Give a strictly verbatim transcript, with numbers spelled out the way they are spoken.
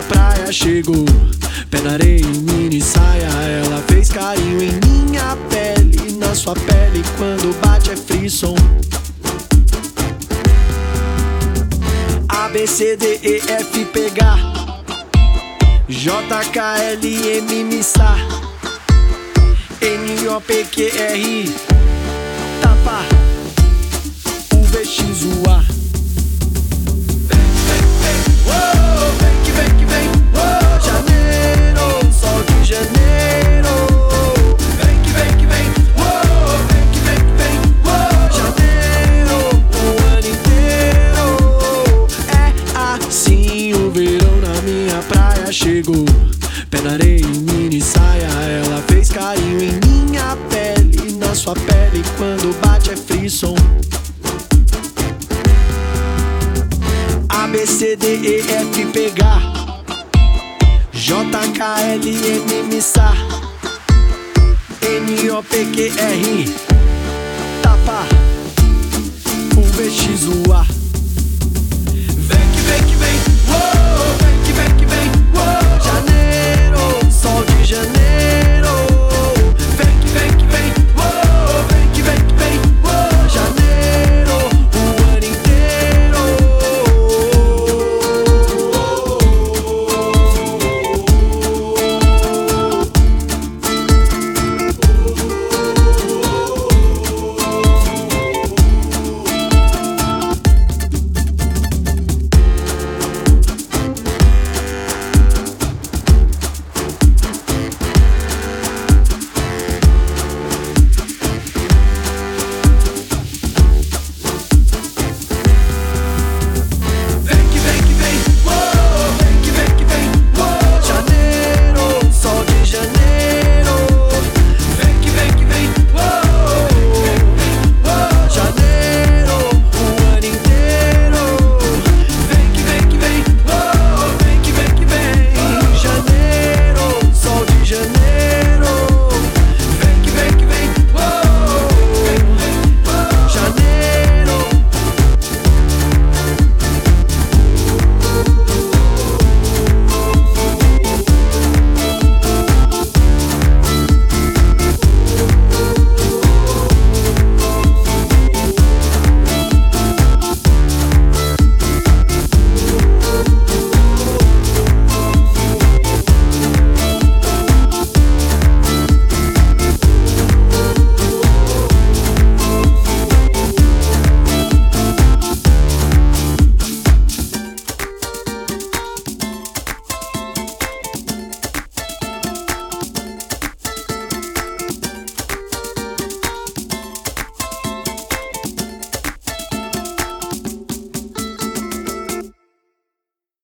praia chegou, pé na areia em mini saia. Ela fez carinho em minha pele, na sua pele quando bate é frisson. A, B, C, D, E, F, P, H, J, K, L, M, M, S, N, O, P, Q, R, I, tapa, U, V, X, U, A. Vem que vem que vem, oh, janeiro, sol de janeiro. Vem que vem que vem, oh, vem que vem que vem, oh, janeiro, o ano inteiro. É assim, o verão na minha praia chegou, pé na areia em mini saia. Ela fez carinho em minha pele, na sua pele quando bate é frisson. A, B, C, D, E, F, P, H, J, K, L, M, M, S, N, O, P, Q, R, I, tapa, U, V, X, U, A.